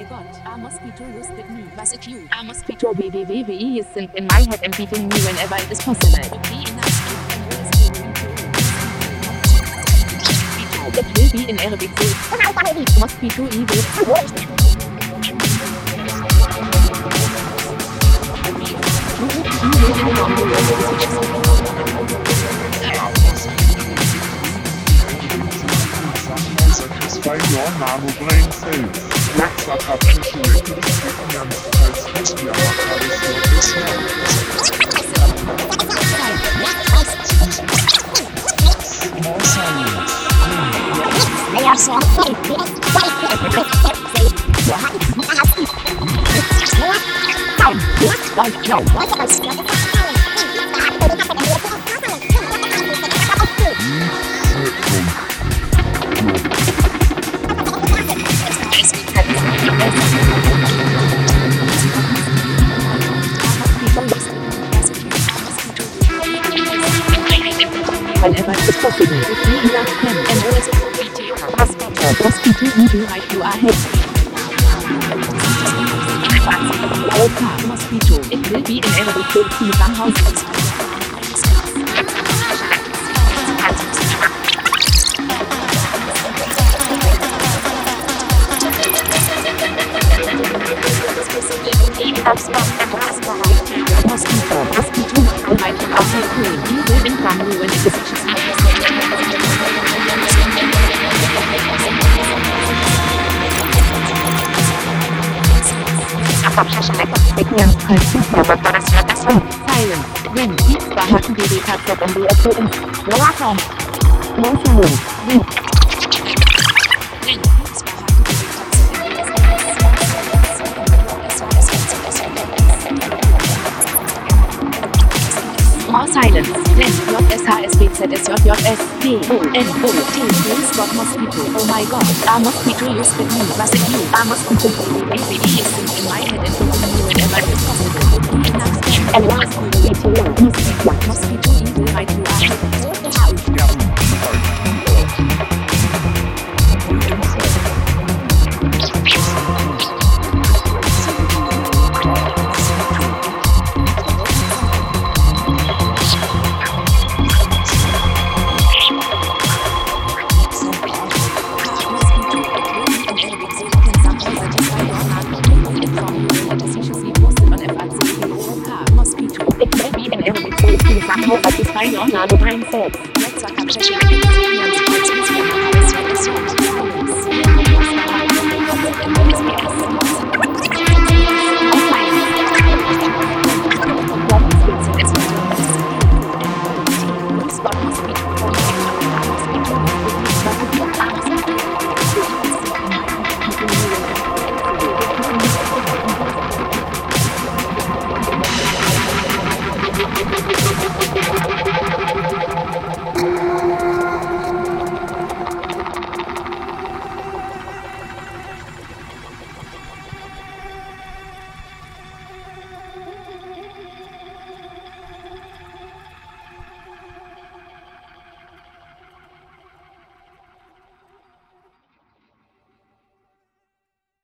God, a mosquito used with me, was it you? A mosquito www is in my head and beating me whenever it is possible. It will be in Arabic so mosquito evil. Satisfy your nano-brain cells. Let's suck up into it as the More silence. Whenever it is possible, if we enough can and always mosquito evil right you are head. Mosquito, it will be in Arabic so in some houses. Mosquito, might you also cool, you will inform you when it is Silence. When deep hatten wir die Katze um die Erfüllung. More silence. Then JSHSBZSJJSDONOT Stop mosquito. Oh my god. A mosquito used with me. Was it you? A mosquito. ABE is in my head and beating me whenever it is possible. And mosquito evil right you are. Satisfy your nano-brain cells. Let's